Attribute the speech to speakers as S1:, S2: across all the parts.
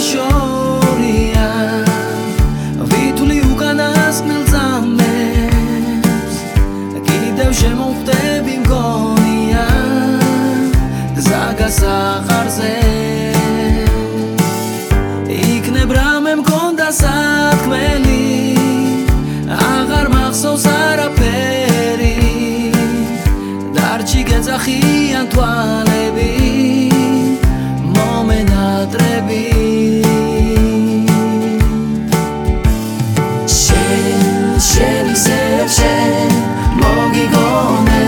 S1: შორია ვითვლი უკანასკნელ წამებს კიდევ შემოვხვდები მგონია გზა გასაყარზე იქნებ რამე მქონდა სათქმელი აღარ მახსოვს არაფერი დარჩი გეძახიან თვალები მომენატრები შენ ისევ შენ მოგიგონე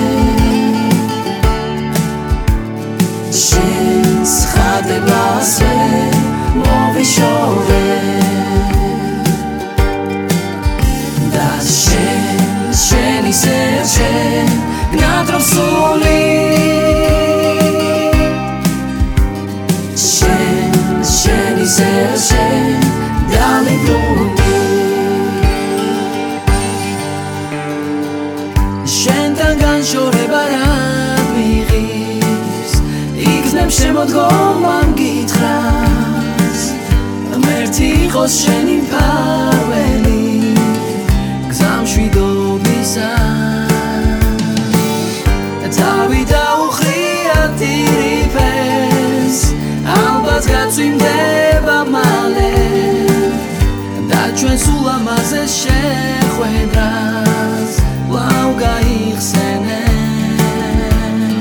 S1: შენს ხადებასვე მოვიშოვე და შენ ისევ შენ გნატროსული შენ ისევ შენ დამიბრუნდი შენთან განშორება რად მიღის იქნებ შემოდგომა მგითხრას ღმერთი იყოს შენი მფარველი გზა მშვიდობისა თავი დაუხრია ტირიფეს ალბათ გაწვიმდება მალე და ჩვენ სულ ამაზე შეხვედრას კვლავ გაიხსენებ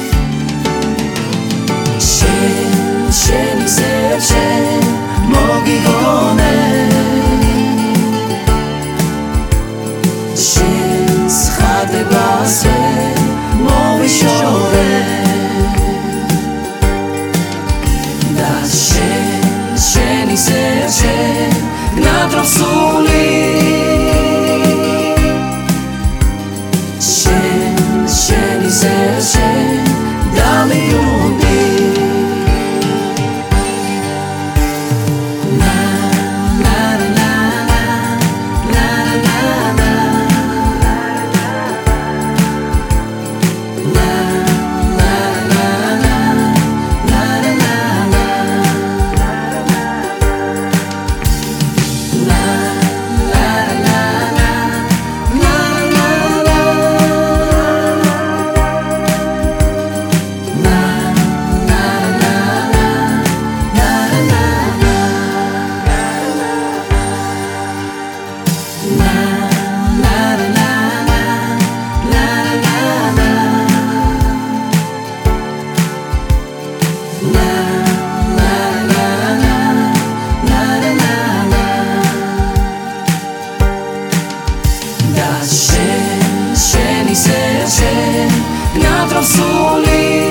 S1: შენ ისევ შენ მოგიგონე შენს ხადებასვე მოვიშოვე და შენ ისევ შენ გნატროსული შენ ისევ შენ დამიბრუნდი შენ ისევ შენ გნატროსული